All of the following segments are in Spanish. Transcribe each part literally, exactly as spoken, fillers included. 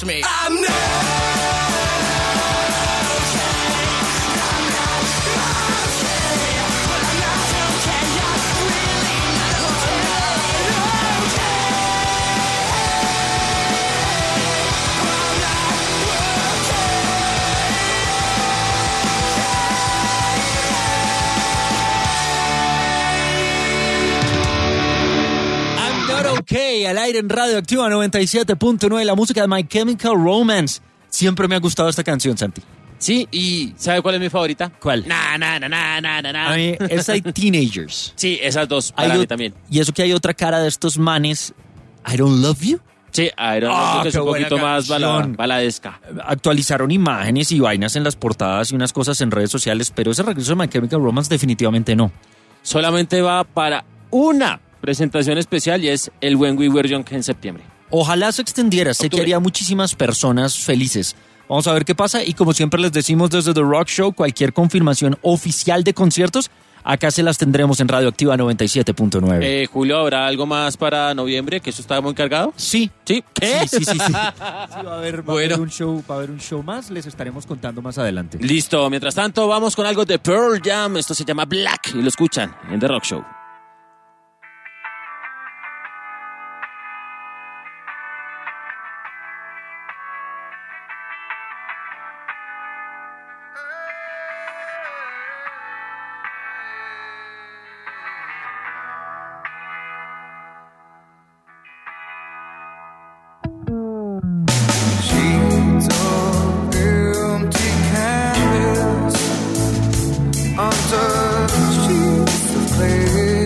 trust me. I'm not Ok, al aire en Radioactiva noventa y siete punto nueve, la música de My Chemical Romance. Siempre me ha gustado esta canción, Santi. Sí, y ¿sabe cuál es mi favorita? ¿Cuál? Na, na, na, na, na, na, na. A mí, esa hay Teenagers. Sí, esas dos, para Hay mí o- también. Y eso que hay otra cara de estos manes, I Don't Love You. Sí, Iron Ah, Man, que es qué un buena poquito más bala- canción. baladesca. Actualizaron imágenes y vainas en las portadas y unas cosas en redes sociales, pero ese regreso de My Chemical Romance definitivamente no. Solamente va para una presentación especial y es el When We Were Young en septiembre. Ojalá se extendiera, sé que Octubre. haría muchísimas personas felices. Vamos a ver qué pasa y como siempre les decimos desde The Rock Show, cualquier confirmación oficial de conciertos, acá se las tendremos en Radioactiva noventa y siete punto nueve. Eh, Julio, ¿habrá algo más para noviembre? Que eso está muy cargado. Sí. ¿Sí? ¿Qué? Sí, sí, sí, sí. Sí, va a haber, va a Bueno. haber un show, va a haber un show más, les estaremos contando más adelante. Listo, mientras tanto vamos con algo de Pearl Jam. Esto se llama Black y lo escuchan en The Rock Show. Sheets of empty canvas under sheets of clay.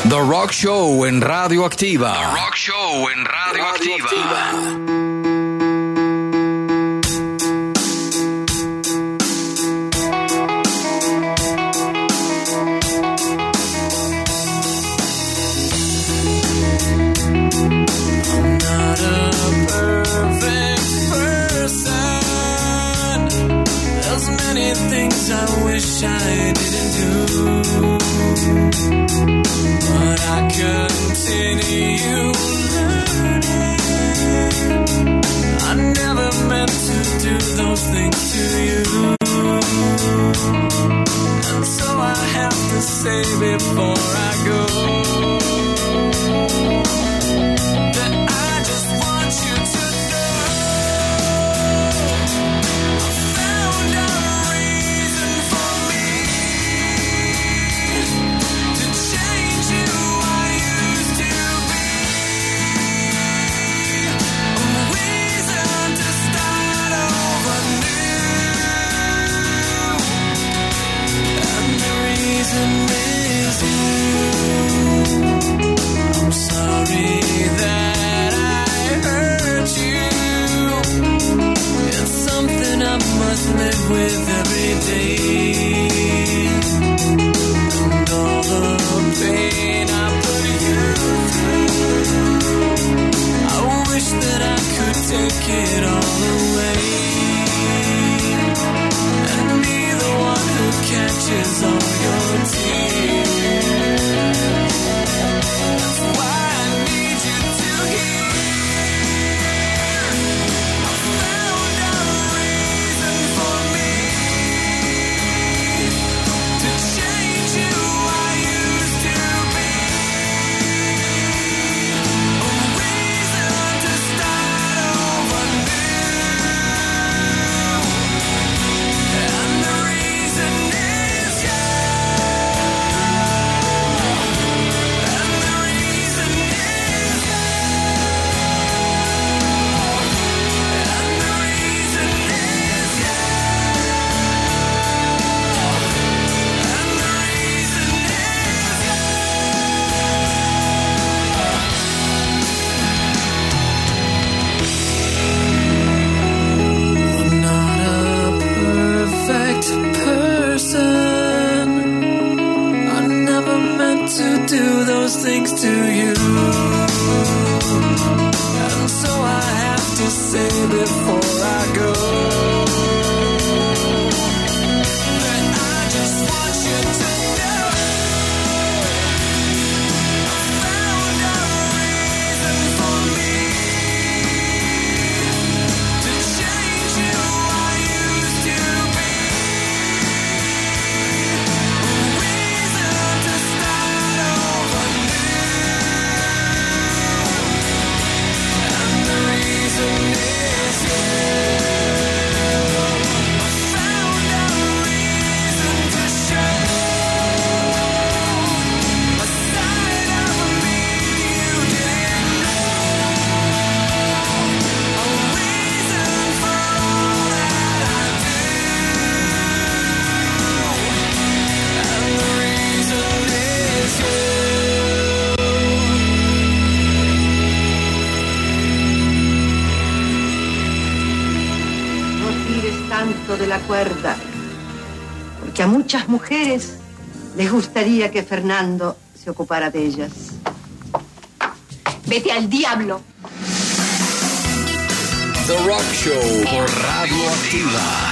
The Rock Show en Radioactiva. The Rock Show en Radioactiva. Things I wish I didn't do, but I continue learning. I never meant to do those things to you, and so I have to say before I go that I just want you to know I found out I'm sorry that I hurt you. It's something I must live with every day. And all the pain I put you through, I wish that I could take it all away and be the one who catches all your tears. Do those things to you, and so I have to say before I go that I just want you to know I found a reason for me to change who I used to be, a reason to start over new, and the reason is you. I found a reason to show a side of me you didn't know, a reason for all that I do, and the reason is you. No tires tanto de la cuerda, porque a muchas mujeres les gustaría que Fernando se ocupara de ellas. Vete al diablo. The Rock Show por Radioactiva.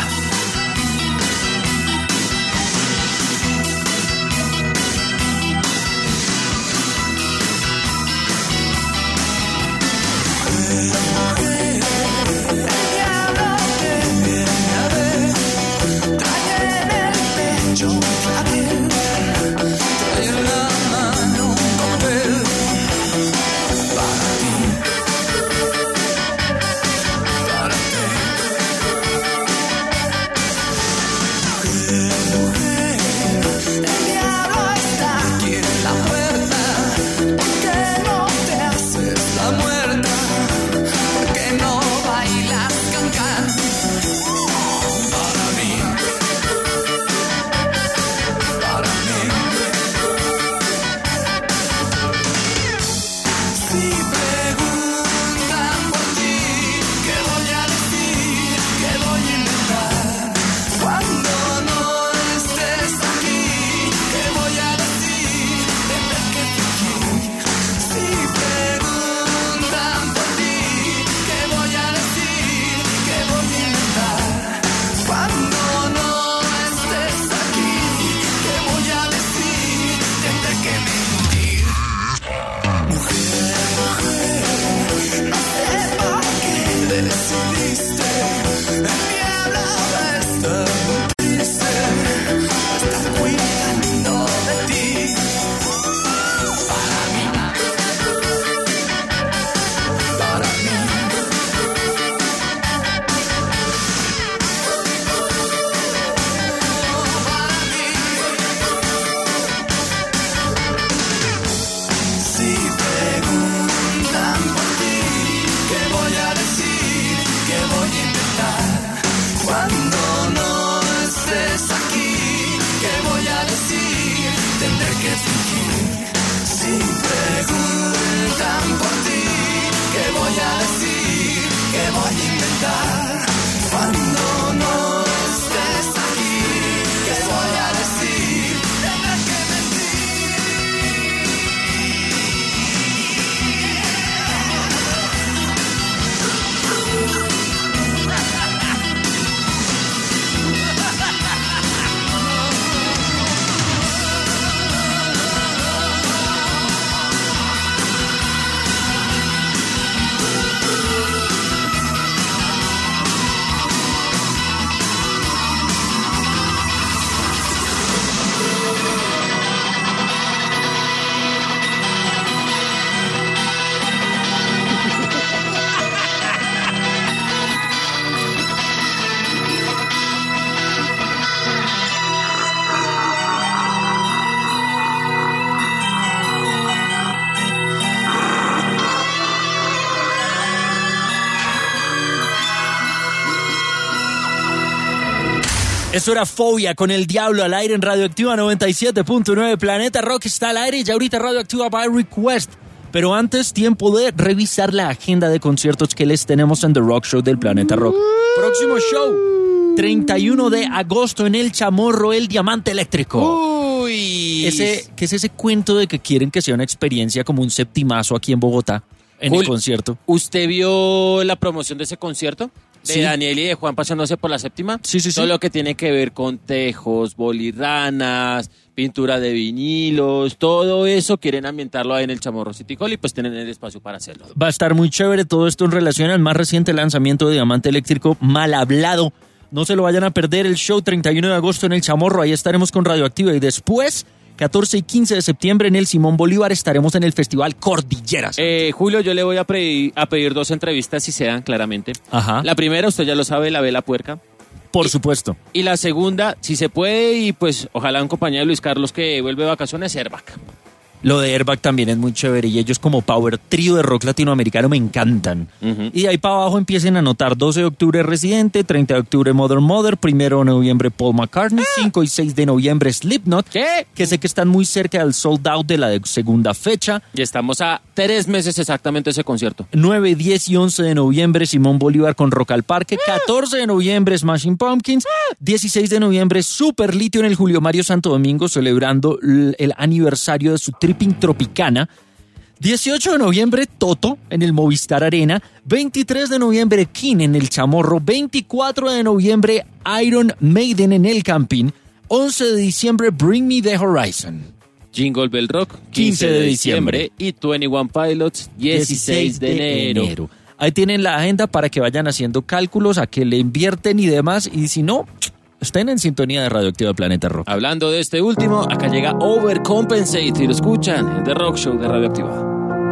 Eso era Fobia con El Diablo al aire en Radioactiva noventa y siete punto nueve. Planeta Rock está al aire y ahorita Radioactiva by Request. Pero antes, tiempo de revisar la agenda de conciertos que les tenemos en The Rock Show del Planeta Rock. Próximo show, treinta y uno de agosto en El Chamorro, El Diamante Eléctrico. Uy. Ese, ¿qué es ese cuento de que quieren que sea una experiencia como un septimazo aquí en Bogotá en Jul, el concierto? ¿Usted vio la promoción de ese concierto? De Sí. Daniel y de Juan pasándose por la séptima. Sí, sí, sí. Todo lo que tiene que ver con tejos, bolirranas, pintura de vinilos, todo eso quieren ambientarlo ahí en el Chamorro City Hall y pues tienen el espacio para hacerlo. Va a estar muy chévere todo esto en relación al más reciente lanzamiento de Diamante Eléctrico, Mal Hablado. No se lo vayan a perder, el show treinta y uno de agosto en El Chamorro, ahí estaremos con Radioactiva. Y después, catorce y quince de septiembre en el Simón Bolívar, estaremos en el Festival Cordilleras. Eh, Julio, yo le voy a pedir, a pedir dos entrevistas si se dan claramente. Ajá. La primera, usted ya lo sabe, la Vela Puerca. Por supuesto. Y la segunda, si se puede, y pues ojalá en compañía de Luis Carlos que vuelve de vacaciones, Airbag. Lo de Airbag también es muy chévere y ellos como power trío de rock latinoamericano me encantan. Uh-huh. Y de ahí para abajo empiecen a anotar doce de octubre Residente, treinta de octubre Mother Mother, primero de noviembre Paul McCartney, cinco y seis de noviembre Slipknot, ¿Qué? que sé que están muy cerca del sold out de la de segunda fecha. Y estamos a tres meses exactamente de ese concierto. nueve, diez y once de noviembre Simón Bolívar con Rock al Parque, catorce de noviembre Smashing Pumpkins, dieciséis de noviembre Super Litio en el Julio Mario Santo Domingo celebrando l- el aniversario de su Tripping Tropicana, dieciocho de noviembre Toto en el Movistar Arena, veintitrés de noviembre King en el Chamorro, veinticuatro de noviembre Iron Maiden en el Campín, once de diciembre Bring Me the Horizon. Jingle Bell Rock, quince de diciembre. Y veintiuno Pilots, dieciséis de enero. Ahí tienen la agenda para que vayan haciendo cálculos, a que le invierten y demás. Y si no, estén en sintonía de Radioactiva Planeta Rock. Hablando de este último, acá llega Overcompensate y lo escuchan en The Rock Show de Radioactiva.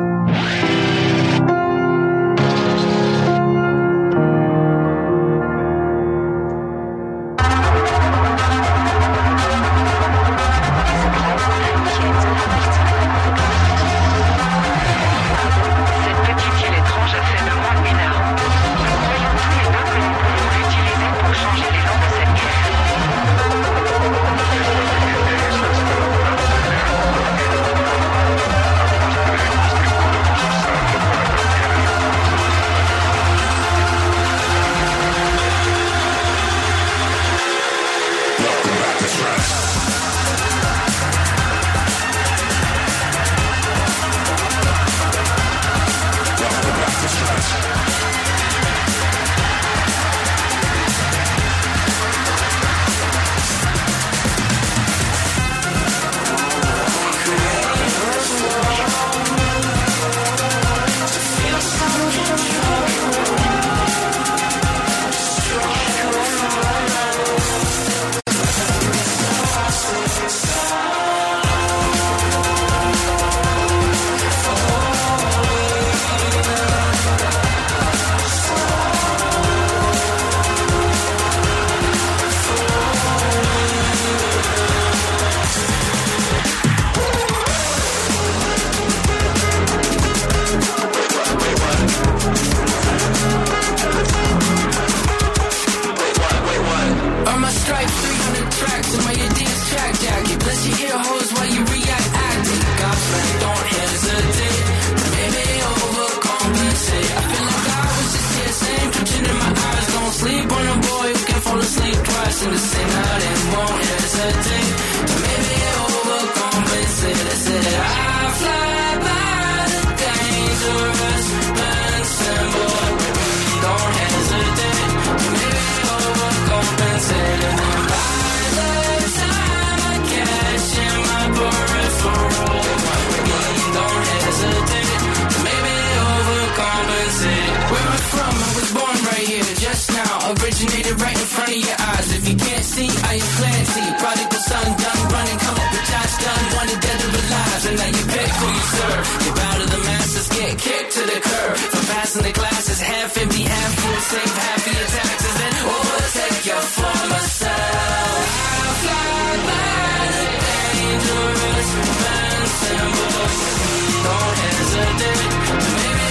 Originated right in front of your eyes. If you can't see, I am Clancy. Prodigal son, done running, come up with Josh done, wanted dead or alive. And now you pick who you serve. You bow to the masters, get kicked to the curb. For passing the classes, half empty, half full, save half of your taxes. Then overtake your former self. I'll fly by the dangerous invincible. Don't hesitate to maybe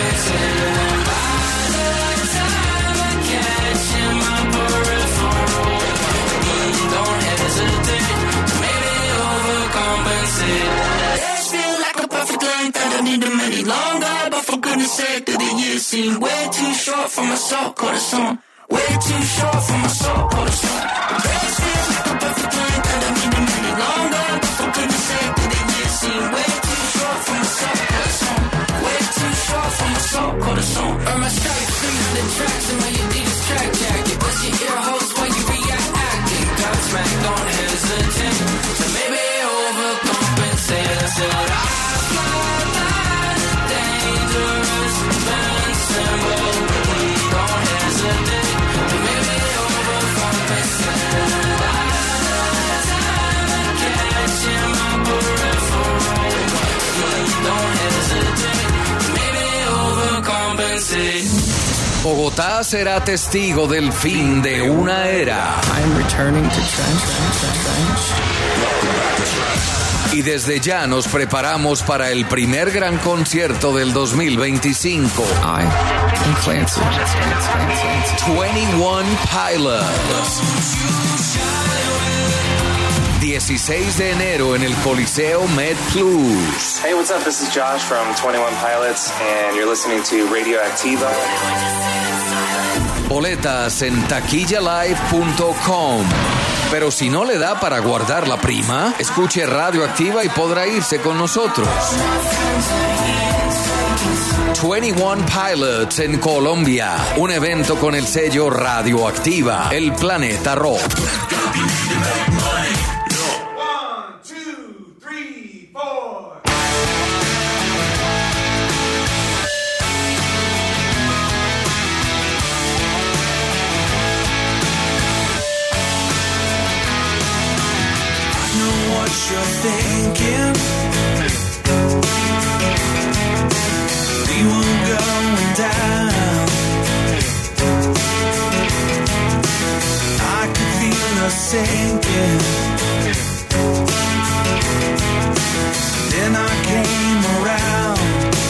overcompensate. Catch in my peripheral. see. Way too short for my soul, corazón. Way too short for my soul, corazón. Grace feels like a perfect line, but I mean a minute longer. But for goodness sake, did it you see? Way too short for my soul, corazón. Way too short for my soul, corazón. Earn my stripes, freeze the tracks in my Adidas track jacket. Bust your ear holes while you react acting. Godsmack, don't hesitate to maybe overcompensate. I said I've got that dangerous invincible. Don't hesitate to maybe overcompensate. I'm catching my peripheral. Don't hesitate to maybe overcompensate. Bogotá será testigo del fin de una era. I'm returning to trench, trench, trench. Y desde ya nos preparamos para el primer gran concierto del dos mil veinticinco. I am Clancy. veintiuno Pilots. dieciséis de enero en el Coliseo MedPlus. Hey, what's up? This is Josh from twenty-one Pilots, and you're listening to Radioactiva. Boletas en taquilla live punto com. Pero si no le da para guardar la prima, escuche Radioactiva y podrá irse con nosotros. veintiuno Pilots en Colombia. Un evento con el sello Radioactiva, el planeta rock. You're thinking we were going down. I could feel us sinking. Then I came around,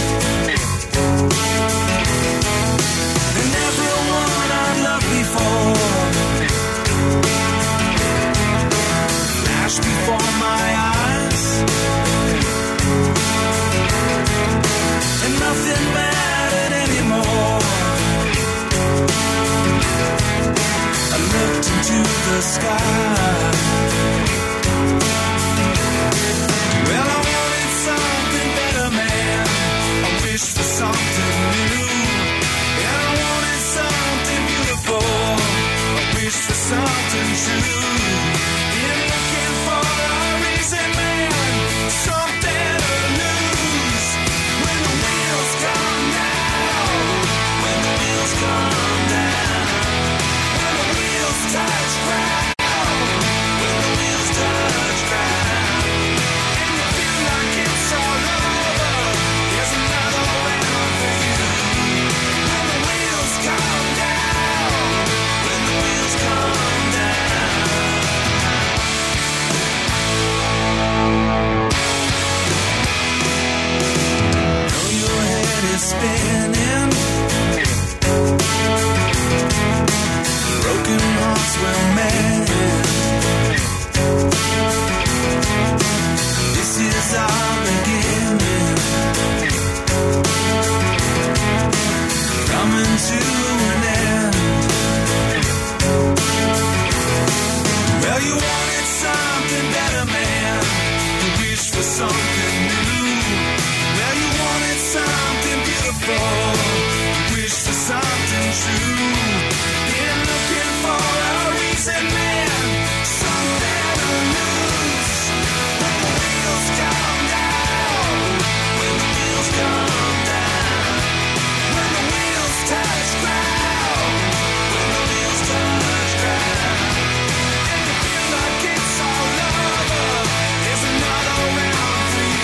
and everyone I'd loved before flashed before my eyes, and nothing mattered anymore. I looked into the sky. Well, I wanted something better, man. I wished for something new, and I wanted something beautiful. I wished for something true. Spinning, broken hearts will mend. This is our beginning, coming to an end. Well, you wanted something better, man. You wished for something new. Well, you wanted something beautiful. You wish for something true. Been looking for a reason, man. Something to lose. When the wheels come down. When the wheels come down. When the wheels touch ground. When the wheels touch ground. And you feel like it's all over. There's another round for you.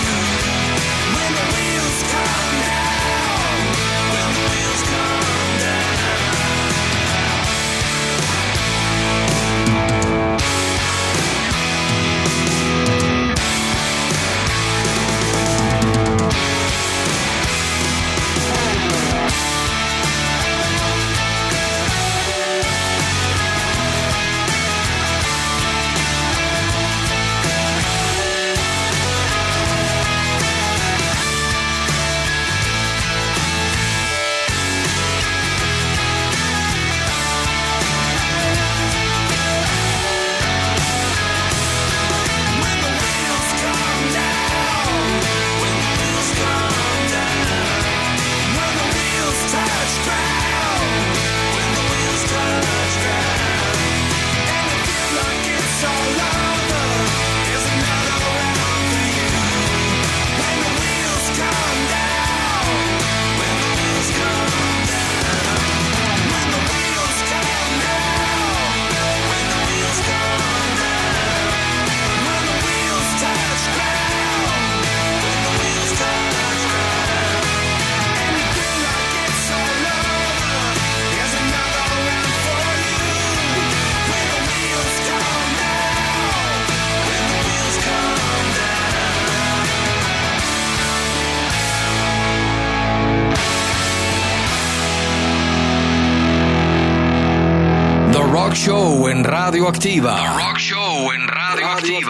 Show en Radioactiva. The Rock Show en Radioactiva.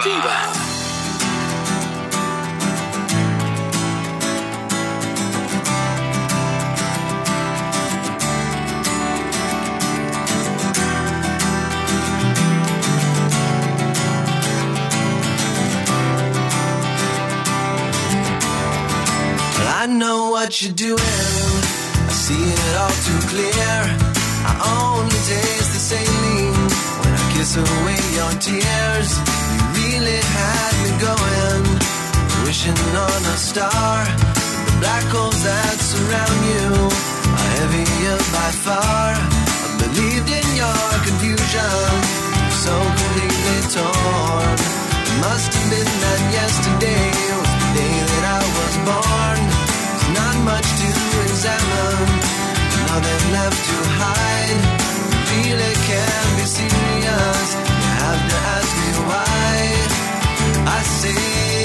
I know what you're doing, I see it all too clear. I only taste the saline when I kiss away your tears. You really had me going, wishing on a star. The black holes that surround you are heavier by far. I believed in your confusion, so completely torn. It must have been that yesterday was the day that I was born. There's not much to examine, nothing left to hide. You really can't be serious, you have to ask me why. I say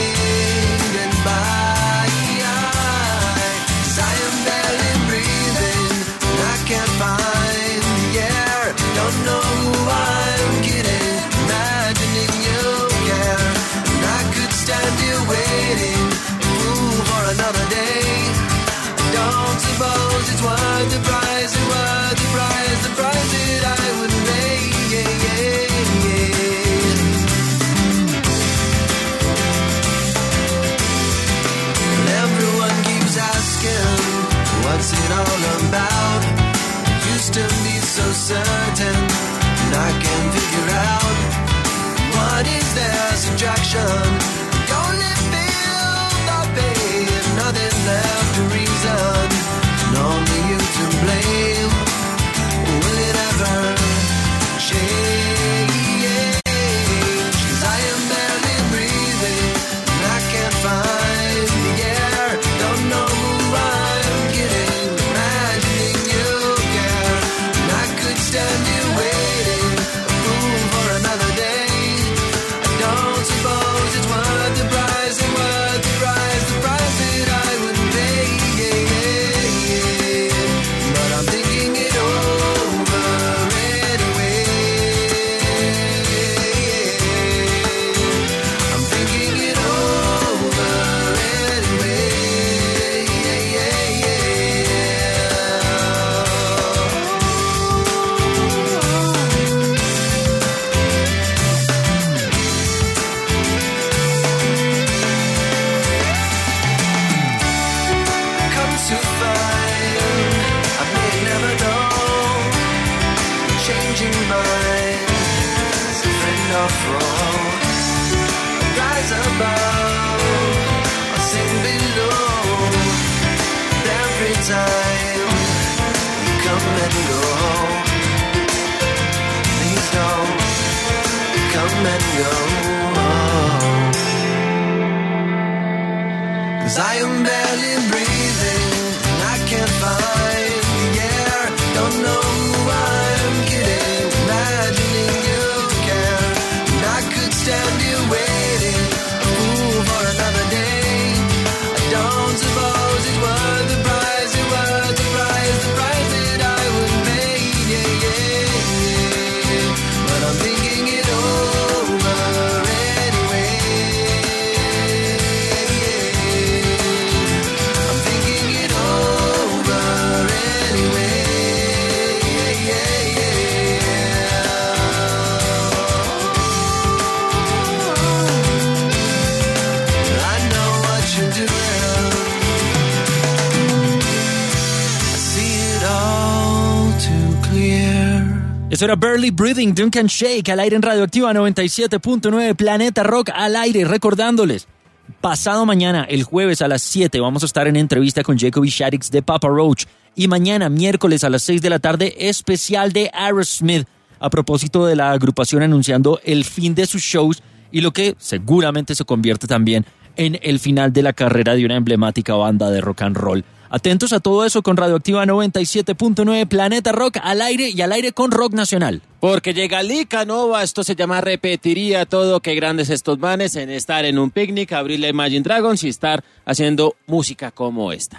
goodbye, 'cause I am barely breathing, and I can't find the air. Don't know who I'm kidding, imagining you care. And I could stand here waiting, fool for another day. Don't suppose it's worth the price, it's worth the price, the price that I would pay, yeah, yeah, yeah. And everyone keeps asking, what's it all about? It used to be so certain, and I can't figure out, what is their subtraction? You only feel the pain, nothing left to reason, and only you to blame. Will it ever change? 'Cause I am barely breathing, and I can't find the air. Don't know who I'm kidding, imagining you care. And I could stand here waiting, a fool for another day. I don't suppose it's worth the price, it's worth the price, the price that I would pay, yeah, yeah, yeah. But I'm thinking it over anyway. I'm thinking it over anyway. Yeah, yeah, yeah. Come to find I may never know, changing minds, a friend or foe. Rise above or sing below. Every time you come and go, please don't come and go. 'Cause I am barely breathing, and I can't find the air. Don't know who I'm kidding, imagining you care. And I could stand here waiting, a fool for another day. I don't suppose it's worth the price, it's worth the price, the price that I would pay, yeah, yeah, yeah. But I'm thinking it over anyway. I'm thinking it over anyway. Yeah, yeah, yeah. I know what you're doing, I see it all too clear. Eso era Barely Breathing, Duncan Shake, al aire en Radioactiva noventa y siete punto nueve, Planeta Rock al aire, recordándoles. Pasado mañana, el jueves a las siete, vamos a estar en entrevista con Jacoby Shaddix de Papa Roach. Y mañana, miércoles a las seis de la tarde, especial de Aerosmith, a propósito de la agrupación anunciando el fin de sus shows y lo que seguramente se convierte también en el final de la carrera de una emblemática banda de rock and roll. Atentos a todo eso con Radioactiva noventa y siete punto nueve, Planeta Rock al aire y al aire con rock nacional. Porque llega Lica Nova, esto se llama Repetiría Todo, qué grandes estos manes en estar en un picnic, abrirle Imagine Dragons y estar haciendo música como esta.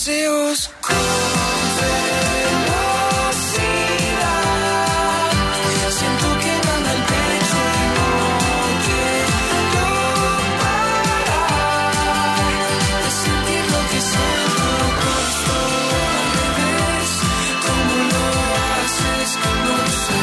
deseos con velocidad. Siento que manda el pecho y no quiero parar de sentir lo que siento con esto al revés. ¿Cómo lo haces? No sé.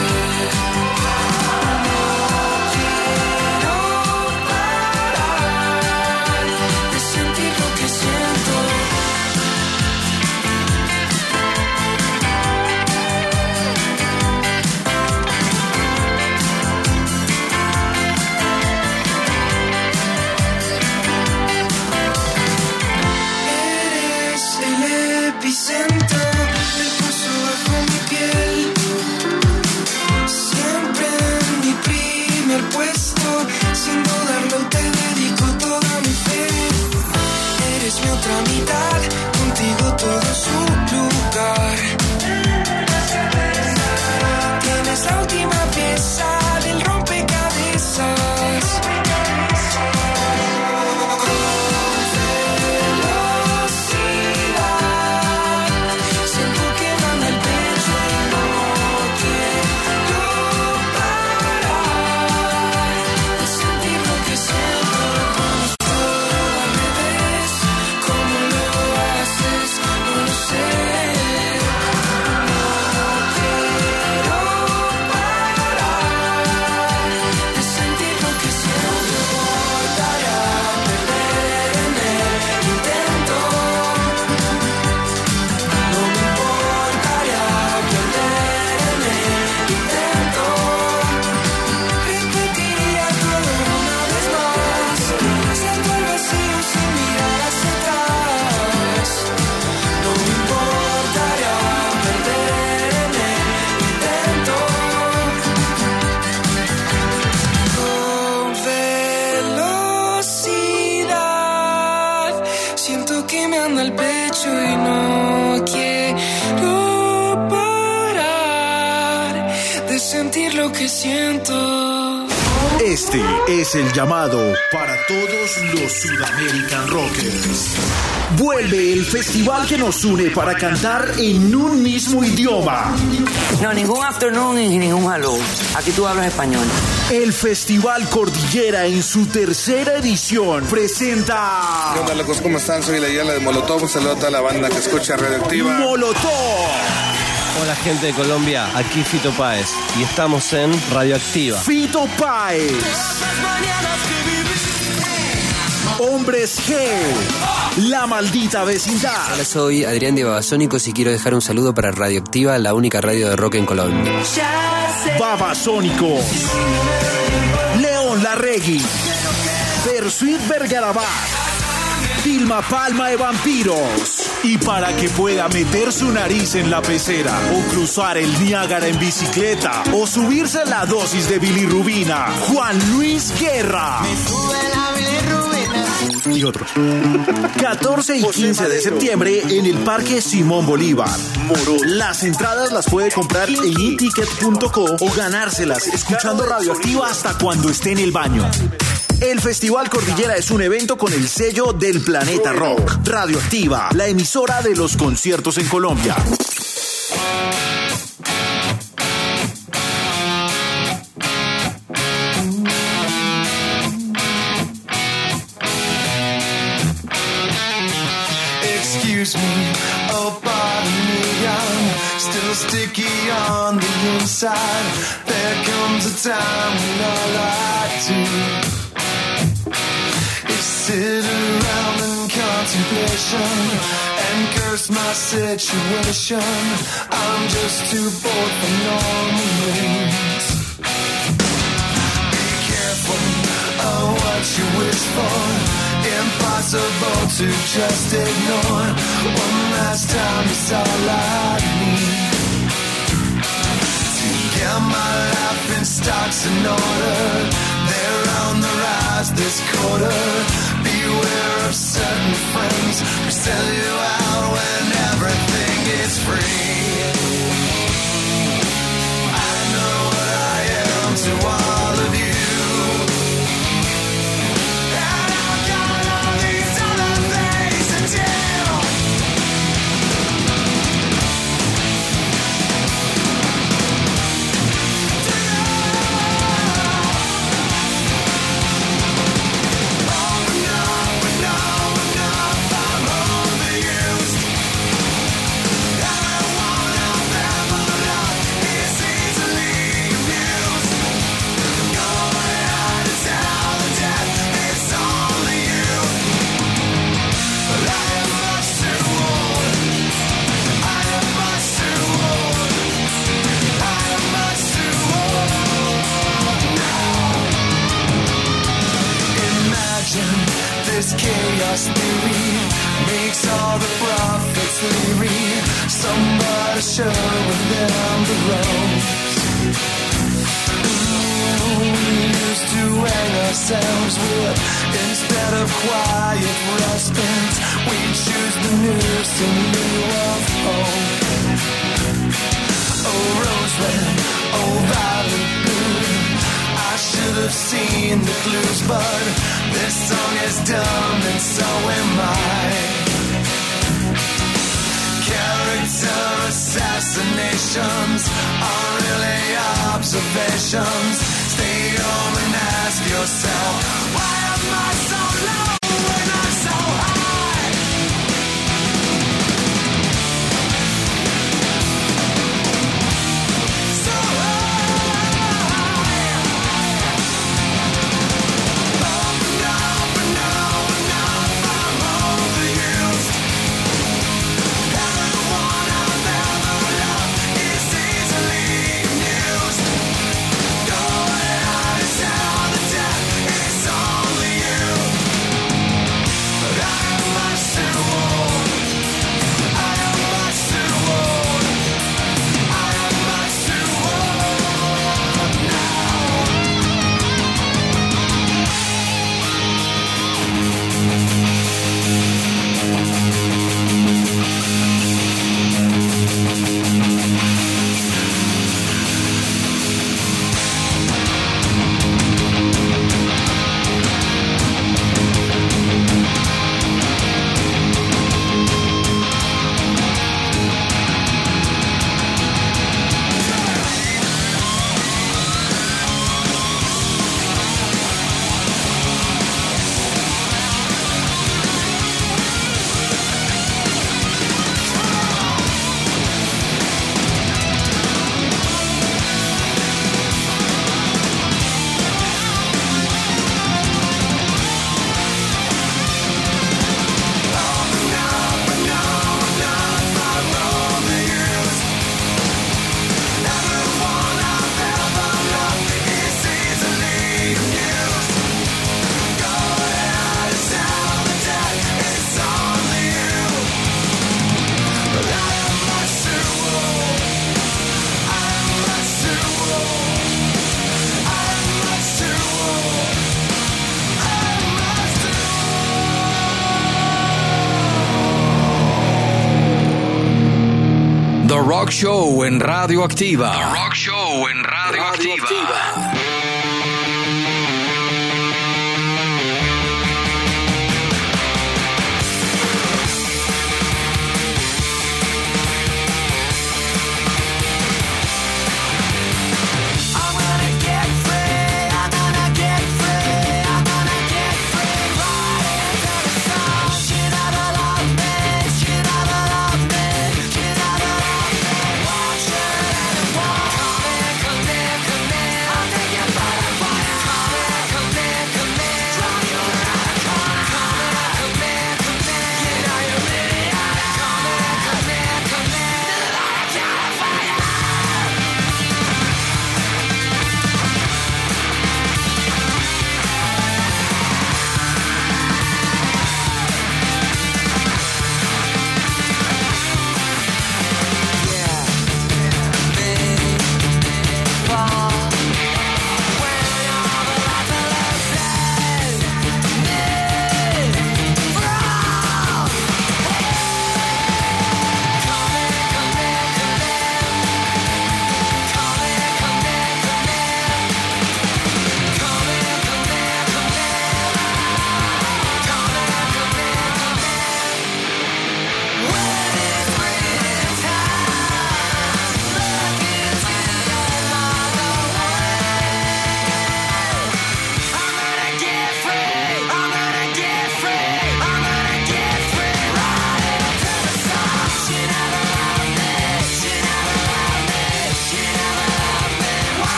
Epicentro del pulso bajo mi piel, siempre en mi primer puesto, sin dudarlo te dedico toda mi fe. Eres mi otra mitad, contigo todo su lugar. Tienes la última pieza del rompecabezas. Este es el llamado para todos los Sudamerican Rockers. Vuelve el festival que nos une para cantar en un mismo idioma. No, ningún afternoon y ningún hello. Aquí tú hablas español. El Festival Cordillera en su tercera edición presenta... ¿Qué onda, locos? ¿Cómo están? Soy la Yala de Molotov. Un saludo a toda la banda que escucha Radioactiva. ¡Molotov! Hola, gente de Colombia, aquí Fito Páez y estamos en Radioactiva. Fito Páez. Hombres G. La Maldita Vecindad. Hola, soy Adrián de Babasónicos y quiero dejar un saludo para Radioactiva, la única radio de rock en Colombia. Babasónicos. León Larregui. Persuit Vergarabat. Vilma Palma de Vampiros. Y para que pueda meter su nariz en la pecera, o cruzar el Niágara en bicicleta, o subirse a la dosis de bilirrubina, Juan Luis Guerra. Me sube la bilirrubina. Y otros. catorce y quince de septiembre en el Parque Simón Bolívar. Las entradas las puede comprar en iticket punto co o ganárselas escuchando Radioactiva hasta cuando esté en el baño. El Festival Cordillera es un evento con el sello del Planeta Rock. Radioactiva, la emisora de los conciertos en Colombia. Excuse me, oh pardon me, I'm still sticky on the inside. There comes a time when all I do sit around in contemplation and curse my situation. I'm just too bored for normal things. Be careful of what you wish for. Impossible to just ignore. One last time is all I need to get my life in stocks in order. They're on the rise this quarter. Beware of certain friends who sell you out when everything is free. I know what I am to all of you. And I've got all these other things to do. confusion. This chaos theory makes all the prophets leery. Somebody show them the ropes. Ooh, we used to hang ourselves with, instead of quiet respite, we choose the noose in lieu of hope. Oh, Roseland, oh, violet blue, I should have seen the clues, but this song is dumb and so am I. Character assassinations are really observations. Stay home and ask yourself, why am I so low when I'm so high? The Rock Show en Radio Activa. The Rock Show en Radio, Radio Activa. Activa. Come in, come in, I'll take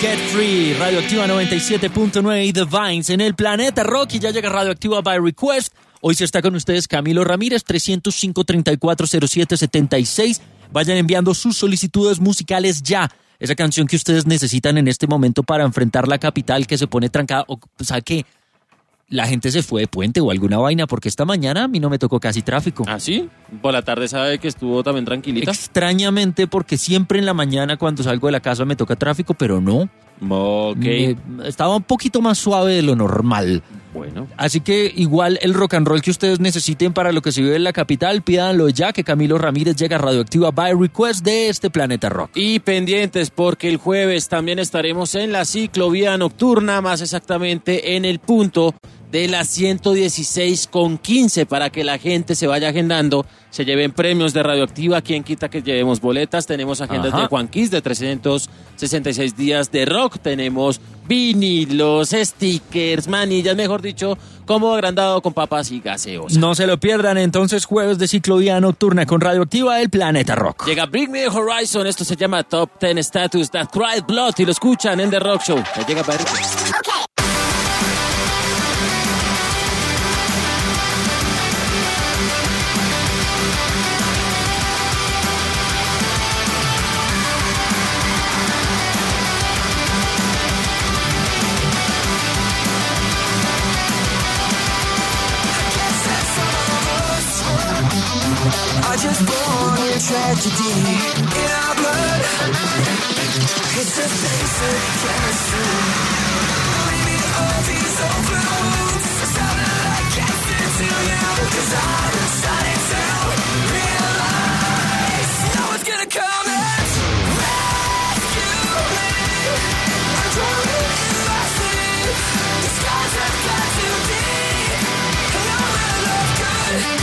Get Free, Radioactiva noventa y siete punto nueve y The Vines en el Planeta Rock. Y ya llega Radioactiva by Request. Hoy se está con ustedes Camilo Ramírez, trescientos cinco, treinta y cuatro, cero siete, setenta y seis. Vayan enviando sus solicitudes musicales ya. Esa canción que ustedes necesitan en este momento para enfrentar la capital que se pone trancada. O sea que la gente se fue de puente o alguna vaina, porque esta mañana a mí no me tocó casi tráfico. ¿Ah, sí? Por la tarde sabe que estuvo también tranquilita. Extrañamente, porque siempre en la mañana cuando salgo de la casa me toca tráfico, pero no. Ok. Me, estaba un poquito más suave de lo normal. Bueno. Así que igual el rock and roll que ustedes necesiten para lo que se vive en la capital, pídanlo ya, que Camilo Ramírez llega a Radioactiva by Request de este Planeta Rock. Y pendientes porque el jueves también estaremos en la ciclovía nocturna, más exactamente en el punto de las ciento dieciséis con quince, para que la gente se vaya agendando, se lleven premios de Radioactiva. Quien quita que llevemos boletas. Tenemos agendas Ajá. de Juan Kiss de trescientos sesenta y seis días de rock, tenemos vinilos, stickers, manillas, mejor dicho, combo agrandado con papas y gaseosa. No se lo pierdan entonces, jueves de ciclovía nocturna con Radioactiva, el Planeta Rock. Llega Bring Me the Horizon, esto se llama Top ten Status That Cried Blood y lo escuchan en The Rock Show. Ya llega para okay. I just born a tragedy in our blood. It's a basic chemistry. Maybe all these open wounds sounded like cancer to you, 'cause I'm starting to realize no one's gonna come and rescue me. I'm drowning in my sleep. The skies have got too deep, and I'm in love good.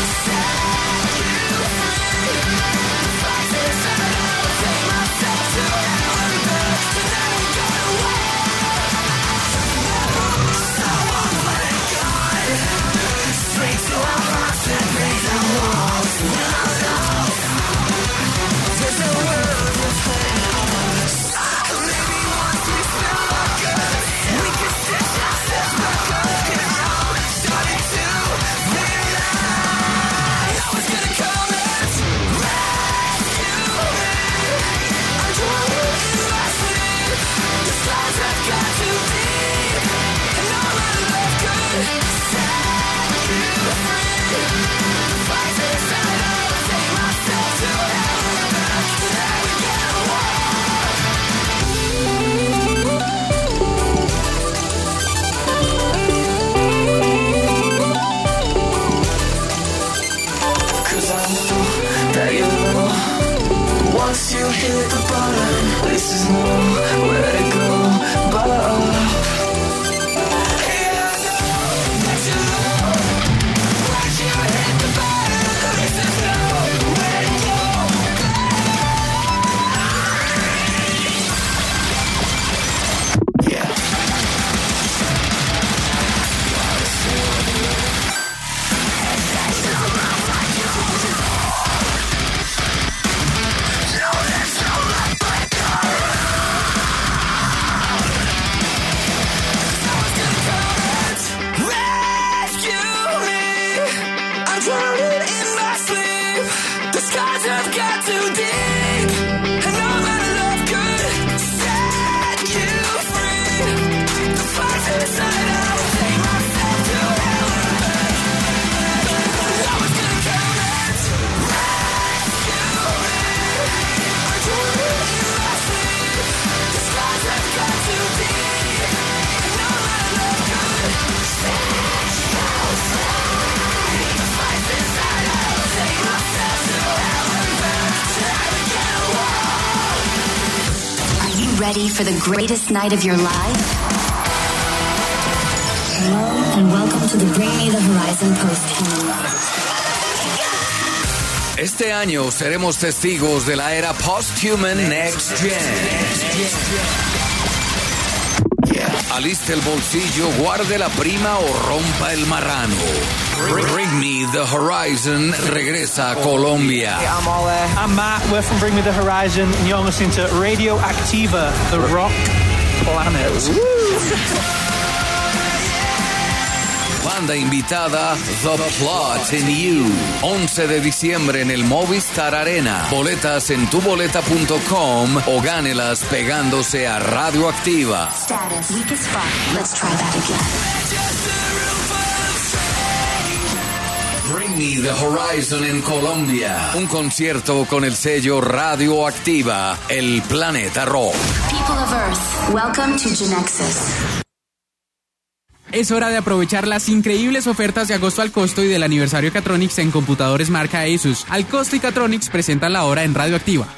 Once you hit the bottom, places nowhere to go but up. Hey, I know that you know. Once you hit the bottom, places nowhere to go but up. Yeah. Ready for the greatest night of your life? Hello and welcome to the Bring Me the Horizon Post-Human. Este año seremos testigos de la era Post-Human Next Gen. Aliste el bolsillo, guarde la prima o rompa el marrano. Bring Me the Horizon regresa a Colombia. Hey, I'm Ole. I'm Matt. We're from Bring Me the Horizon, and you're listening to Radio Activa, the rock planet. Banda invitada The Plot in You. once de diciembre en el Movistar Arena. Boletas en tu boleta punto com o gánelas pegándose a Radioactiva. Status. Weak as fuck. Let's try that again. Bring Me the Horizon en Colombia. Un concierto con el sello Radioactiva, el Planeta Rock. People of Earth, welcome to Genexus. Es hora de aprovechar las increíbles ofertas de agosto al costo y del aniversario Catronics en computadores marca Asus. Al costo y Catronics presentan la hora en Radioactiva.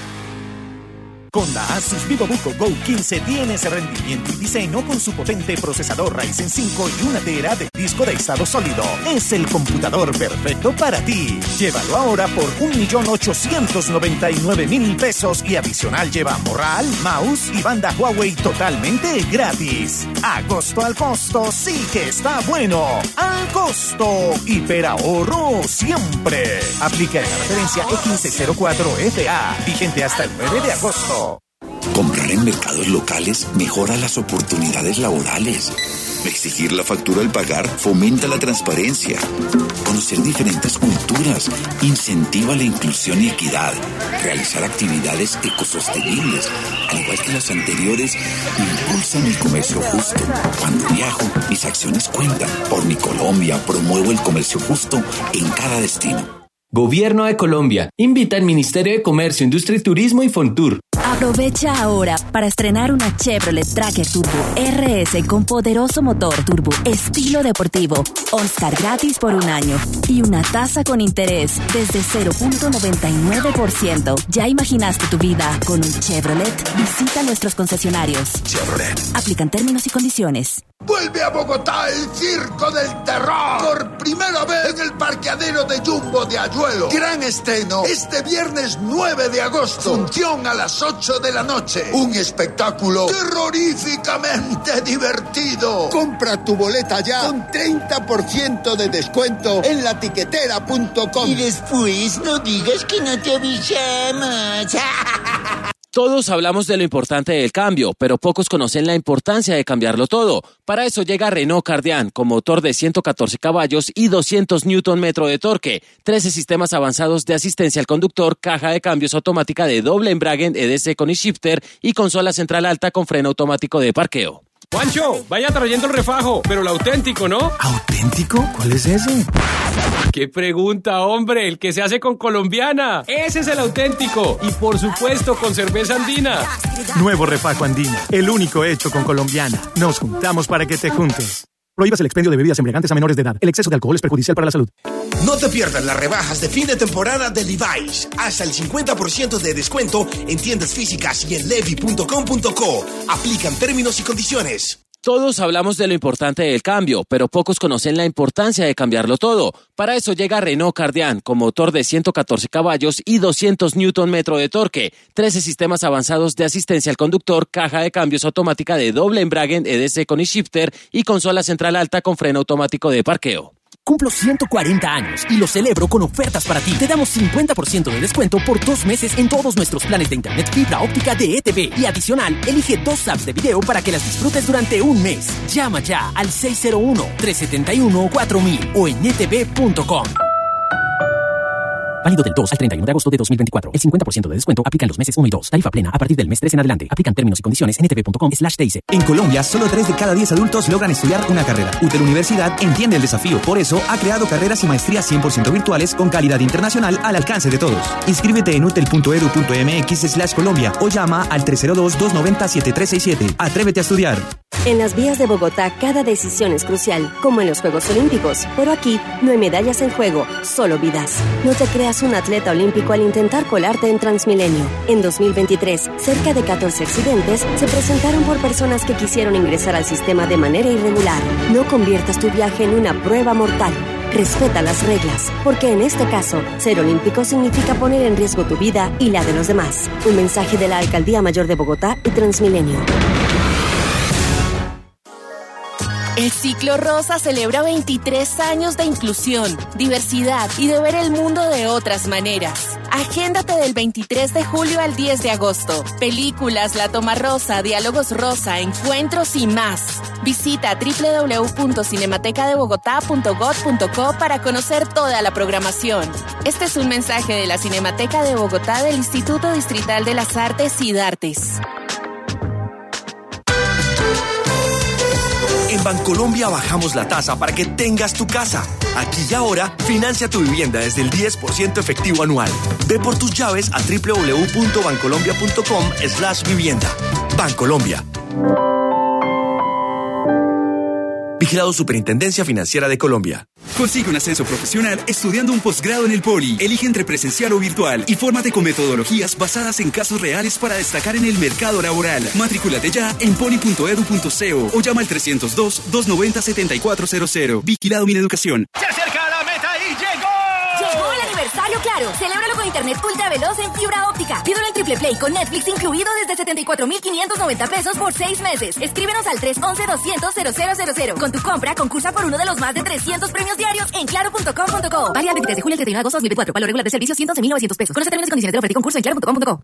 Con la Asus VivoBook Go quince tienes rendimiento y diseño con su potente procesador Ryzen cinco y una tera de disco de estado sólido. Es el computador perfecto para ti. Llévalo ahora por un millón ochocientos noventa y nueve mil pesos y adicional lleva morral, mouse y banda Huawei totalmente gratis. Agosto al costo sí que está bueno. Al costo. Hiperahorro siempre. Aplica en la referencia E quince cero cuatro F A. Vigente hasta el nueve de agosto. Comprar en mercados locales mejora las oportunidades laborales. Exigir la factura al pagar fomenta la transparencia. Conocer diferentes culturas incentiva la inclusión y equidad. Realizar actividades ecosostenibles, al igual que las anteriores, impulsan el comercio justo. Cuando viajo, mis acciones cuentan. Por mi Colombia promuevo el comercio justo en cada destino. Gobierno de Colombia. Invita al Ministerio de Comercio, Industria y Turismo y Fontur. Aprovecha ahora para estrenar una Chevrolet Tracker Turbo R S con poderoso motor turbo, estilo deportivo, OnStar gratis por un año y una tasa con interés desde cero punto noventa y nueve por ciento. ¿Ya imaginaste tu vida con un Chevrolet? Visita nuestros concesionarios. Chevrolet. Aplican términos y condiciones. Vuelve a Bogotá el Circo del Terror. Por primera vez en el parqueadero de Jumbo de Ayuelo. Gran estreno este viernes nueve de agosto. Función a las ocho de la noche. Un espectáculo terroríficamente divertido. Compra tu boleta ya con treinta por ciento de descuento en la tiquetera punto com. Y después no digas que no te avisamos. Todos hablamos de lo importante del cambio, pero pocos conocen la importancia de cambiarlo todo. Para eso llega Renault Kardian, con motor de ciento catorce caballos y doscientos newton metro de torque, trece sistemas avanzados de asistencia al conductor, caja de cambios automática de doble embrague E D C con e-shifter y consola central alta con freno automático de parqueo. Juancho, vaya trayendo el refajo, pero el auténtico, ¿no? ¿Auténtico? ¿Cuál es ese? ¡Qué pregunta, hombre! El que se hace con colombiana. Ese es el auténtico. Y por supuesto, con cerveza andina. Nuevo refajo andina, el único hecho con colombiana. Nos juntamos para que te juntes. Prohíbas el expendio de bebidas embriagantes a menores de edad. El exceso de alcohol es perjudicial para la salud. No te pierdas las rebajas de fin de temporada de Levi's. Hasta el cincuenta por ciento de descuento en tiendas físicas y en levi punto com punto co. Aplican términos y condiciones. Todos hablamos de lo importante del cambio, pero pocos conocen la importancia de cambiarlo todo. Para eso llega Renault Kardian, con motor de ciento catorce caballos y doscientos newton metro de torque, trece sistemas avanzados de asistencia al conductor, caja de cambios automática de doble embrague E D C con e-shifter y consola central alta con freno automático de parqueo. Cumplo ciento cuarenta años y lo celebro con ofertas para ti. Te damos cincuenta por ciento de descuento por dos meses en todos nuestros planes de internet fibra óptica de E T V. Y adicional, elige dos apps de video para que las disfrutes durante un mes. Llama ya al seis cero uno, tres siete uno, cuatro mil o en e t v punto com. Válido del dos al treinta y uno de agosto de dos mil veinticuatro. El cincuenta por ciento de descuento aplica en los meses uno y dos. Tarifa plena a partir del mes tres en adelante. Aplican términos y condiciones en e t v punto com slash t i c. En Colombia, solo tres de cada diez adultos logran estudiar una carrera. UTEL Universidad entiende el desafío. Por eso, ha creado carreras y maestrías cien por ciento virtuales con calidad internacional al alcance de todos. Inscríbete en utel punto edu punto m x slash Colombia o llama al tres cero dos, dos nueve cero, siete tres seis siete. Atrévete a estudiar. En las vías de Bogotá, cada decisión es crucial, como en los Juegos Olímpicos. Pero aquí no hay medallas en juego, solo vidas. No te creas un atleta olímpico al intentar colarte en Transmilenio. En dos mil veintitrés, cerca de catorce accidentes se presentaron por personas que quisieron ingresar al sistema de manera irregular. No conviertas tu viaje en una prueba mortal. Respeta las reglas, porque en este caso, ser olímpico significa poner en riesgo tu vida y la de los demás. Un mensaje de la Alcaldía Mayor de Bogotá y Transmilenio. El Ciclo Rosa celebra veintitrés años de inclusión, diversidad y de ver el mundo de otras maneras. Agéndate del veintitrés de julio al diez de agosto. Películas, La Toma Rosa, Diálogos Rosa, encuentros y más. Visita doble u doble u doble u punto cinemateca de bogotá punto gov punto co para conocer toda la programación. Este es un mensaje de la Cinemateca de Bogotá del Instituto Distrital de las Artes y Dartes. En Bancolombia bajamos la tasa para que tengas tu casa. Aquí y ahora, financia tu vivienda desde el diez por ciento efectivo anual. Ve por tus llaves a doble u doble u doble u punto bancolombia punto com slash vivienda. Bancolombia. Vigilado Superintendencia Financiera de Colombia. Consigue un ascenso profesional estudiando un posgrado en el Poli. Elige entre presencial o virtual y fórmate con metodologías basadas en casos reales para destacar en el mercado laboral. Matrículate ya en poli punto edu punto co o llama al trescientos dos, doscientos noventa, setenta y cuatro cero cero. Vigilado Mineducación. ¡Se acerca la meta y llegó! ¡Llegó el aniversario Claro! Celébralo con internet ultra veloz en fibra óptica. Pídelo en Triple Play con Netflix incluido desde setenta y cuatro mil quinientos noventa pesos por seis meses. Escríbenos al tres once, doscientos, cero cero cero cero. Con tu compra, concursa por uno de los más de trescientos premios diarios en claro punto com punto co. Válida del veintitrés de julio al treinta y uno de agosto de dos mil veinticuatro. Valor regular de servicio ciento once mil novecientos pesos. Conoce términos y condiciones de la oferta y concurso en claro punto com punto co.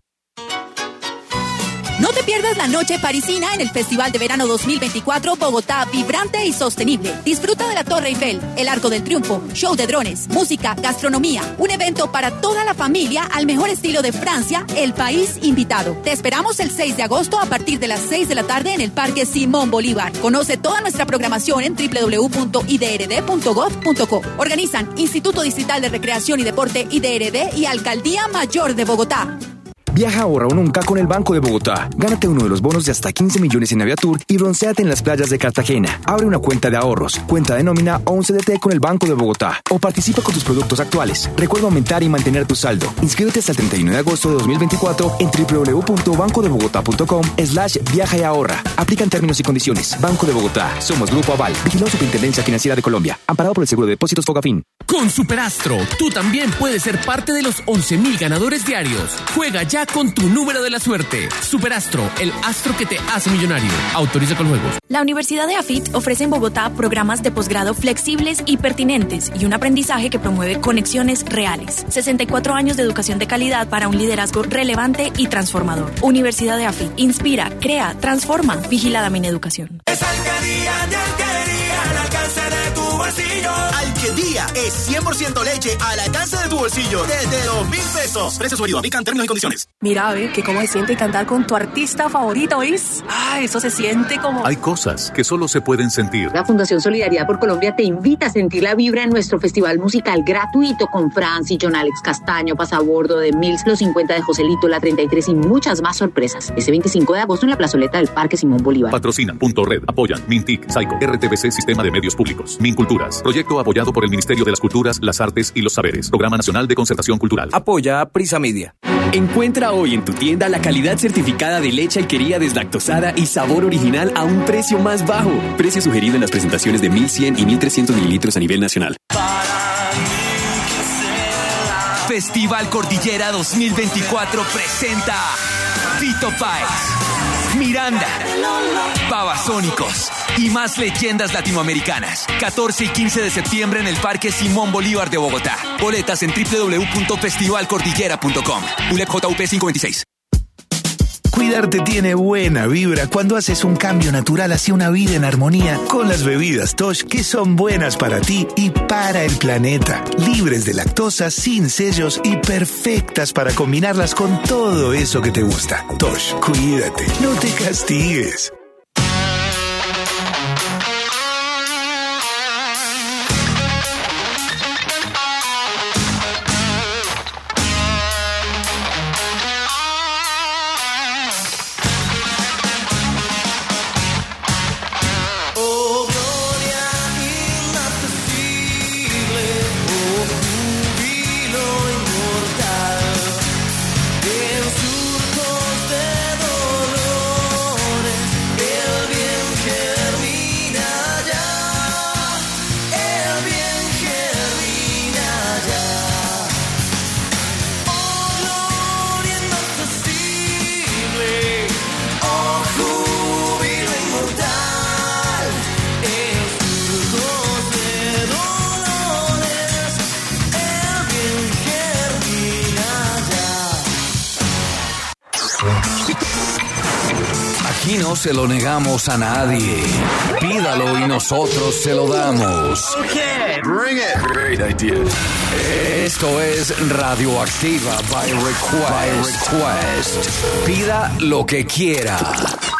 No te pierdas la noche parisina en el Festival de Verano dos mil veinticuatro Bogotá Vibrante y Sostenible. Disfruta de la Torre Eiffel, el Arco del Triunfo, show de drones, música, gastronomía, un evento para toda la familia al mejor estilo de Francia, el país invitado. Te esperamos el seis de agosto a partir de las seis de la tarde en el Parque Simón Bolívar. Conoce toda nuestra programación en doble u doble u doble u punto i d r d punto gov punto co. Organizan Instituto Distrital de Recreación y Deporte I D R D y Alcaldía Mayor de Bogotá. Viaja ahora o nunca con el Banco de Bogotá. Gánate uno de los bonos de hasta quince millones en Aviatur y broncéate en las playas de Cartagena. Abre una cuenta de ahorros, cuenta de nómina o un C D T con el Banco de Bogotá. O participa con tus productos actuales. Recuerda aumentar y mantener tu saldo. Inscríbete hasta el treinta y uno de agosto de dos mil veinticuatro en doble u doble u doble u punto banco de bogotá punto com slash viaja y ahorra. Aplican términos y condiciones. Banco de Bogotá. Somos Grupo Aval. Vigilado Superintendencia Financiera de Colombia. Amparado por el Seguro de Depósitos Fogafín. Con Superastro, tú también puedes ser parte de los once mil ganadores diarios. Juega ya con tu número de la suerte. Superastro, el astro que te hace millonario. Autoriza con juegos. La Universidad de AFIT ofrece en Bogotá programas de posgrado flexibles y pertinentes y un aprendizaje que promueve conexiones reales. sesenta y cuatro años de educación de calidad para un liderazgo relevante y transformador. Universidad de AFIT. Inspira, crea, transforma. Vigilada Mineducación. Es Alquería de Alquería al alcance de tu bolsillo. Alquería es cien por ciento leche al alcance de tu bolsillo desde dos mil pesos. Precio sugerido, aplican términos y condiciones. Mira, a ver, que cómo se siente cantar con tu artista favorito, ¿oís? Ah, eso se siente como... Hay cosas que solo se pueden sentir. La Fundación Solidaridad por Colombia te invita a sentir la vibra en nuestro festival musical gratuito con Franci, John Alex Castaño, Pasabordo, The Mills, Los cincuenta de Joselito, La treinta y tres y muchas más sorpresas. Ese veinticinco de agosto en la plazoleta del Parque Simón Bolívar. Patrocinan, Punto Red, apoyan, Mintic, Psycho, R T B C Sistema de Medios Públicos, Minculturas, proyecto apoyado por el Ministerio de las Culturas, las Artes y los Saberes, Programa Nacional de Concertación Cultural. Apoya Prisa Media. Encuentra hoy en tu tienda la calidad certificada de leche Alquería deslactosada y sabor original a un precio más bajo. Precio sugerido en las presentaciones de mil cien y mil trescientos mililitros a nivel nacional. Festival Cordillera dos mil veinticuatro presenta Fito Páez, Miranda, Babasónicos y más leyendas latinoamericanas. catorce y quince de septiembre en el Parque Simón Bolívar de Bogotá. Boletas en doble u doble u doble u punto festival cordillera punto com. U L E P J U P quinientos veintiséis. Cuidarte tiene buena vibra cuando haces un cambio natural hacia una vida en armonía con las bebidas Tosh, que son buenas para ti y para el planeta. Libres de lactosa, sin sellos y perfectas para combinarlas con todo eso que te gusta. Tosh, cuídate, no te castigues. Aquí no se lo negamos a nadie. Pídalo y nosotros se lo damos. Okay, bring it. Great idea. Esto es Radioactiva by Request. By Request. Pida lo que quiera.